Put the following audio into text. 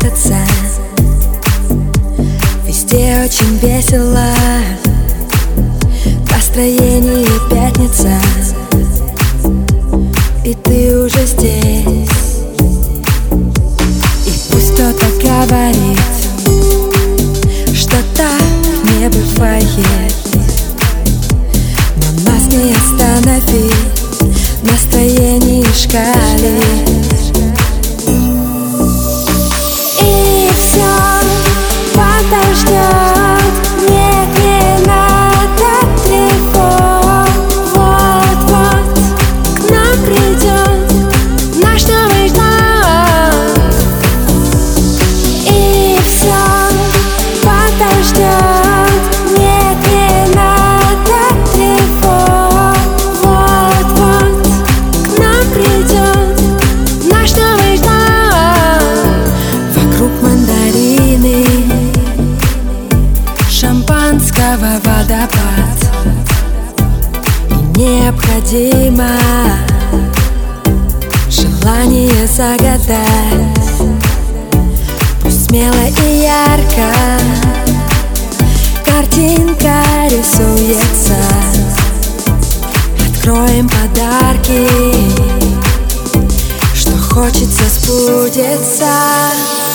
прятаться. Везде очень весело, настроение пятница, и ты уже здесь. И пусть кто-то говорит, что так не бывает, но нас не остановить, настроение шкалит. И все подождет, нет, не надо тревог. Вот-вот к нам придет наш Новый год. И все подождет, нет, не надо тревог. Вот-вот к нам придет наш Новый год. Вокруг мандарины, шампанского водопад, и необходимо желание загадать. Пусть смело и ярко картинка рисуется. Откроем подарки, что хочется сбудется.